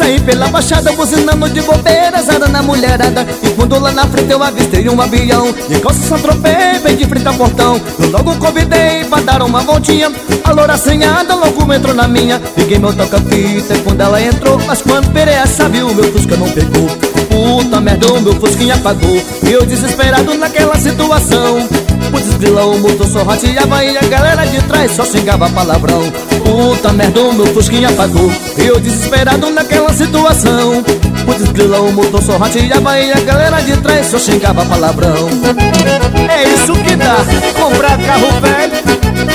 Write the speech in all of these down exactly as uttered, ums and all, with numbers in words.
saí pela baixada, buzinando de bobeira, zara na mulherada. E quando lá na frente eu avistei um avião de calça Saint-Tropez, bem de frente ao portão. Eu logo convidei pra dar uma voltinha. A loura assanhada logo entrou na minha. Liguei meu toca-fita quando ela entrou, mas quando virei a chave o meu Fusca não pegou. Puta merda, o meu Fusquinha apagou. E eu desesperado naquela situação. Putz grila, o motor só rateava e a galera de trás só xingava palavrão. Puta merda, o meu Fusquinha apagou. E eu desesperado naquela situação. Putz grila, o motor só rateava e a galera de trás só xingava palavrão. É isso que dá, comprar carro velho.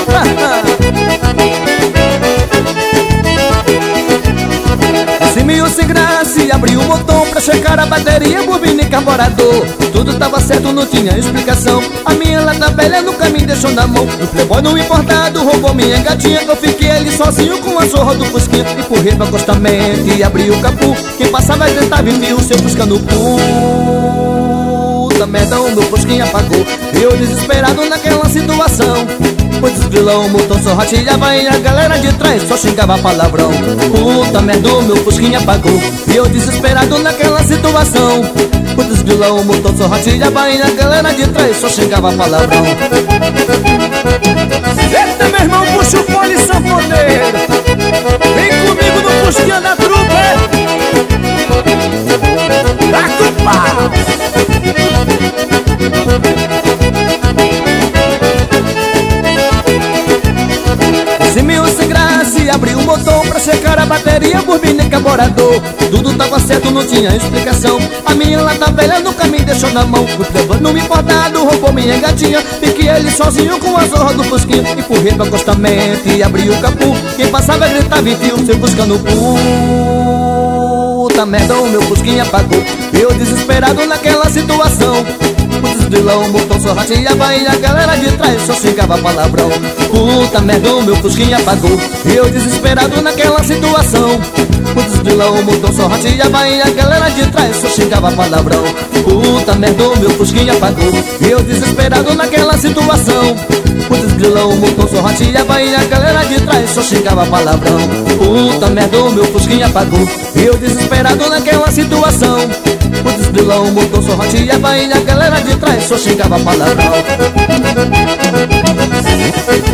Esse meio sem graça e abri o motor pra checar a bateria, bobina e carburador. Tudo tava certo, não tinha explicação. A minha lata velha nunca me deixou na mão. O playboy no importado roubou minha gatinha. Eu fiquei ali sozinho com a zorra do Fusquinha. Empurrei pro acostamento e abri o capô. Quem passava tentava e viu o seu Fusca no cu. Puta merda, o meu Fusquinha apagou. Eu desesperado naquela situação. Pois desgrilou, o motor só rateava e a galera de trás só xingava palavrão. Puta merda, o meu Fusquinha apagou. E eu desesperado naquela situação. Pois desgrilou, o motor só rateava e a galera de trás só xingava palavrão. Eita, meu irmão, puxa o fole sanfoneiro. Vem comigo no Fusquinha da trupe. Tá com pau. Abri o motor pra checar a bateria, bobina e carburador. Tudo tava certo, não tinha explicação. A minha lata velha nunca me deixou na mão. O playboy no importado roubou minha gatinha. Fiquei ele sozinho com a zorra do Fusquinha. Empurrei pro acostamento e abri o capô. Quem passava gritava e viu seu Fusca no cu. Puta merda, o meu Fusquinha apagou. Eu desesperado naquela situação. Desgrilou, o motor só rateava e a galera de trás só xingava palavrão. Puta merda, o meu Fusquinha apagou. Eu desesperado naquela situação. Desgrilou, o motor só rateava e a galera de trás só xingava palavrão. Puta merda, o meu Fusquinha apagou. Eu desesperado naquela situação. Desgrilou, o motor só rateava e a galera de trás só xingava palavrão. Puta merda, o meu Fusquinha apagou. Eu desesperado naquela situação. Desgrilou, o motor só rateava e a galera de trás só xingava palavrão.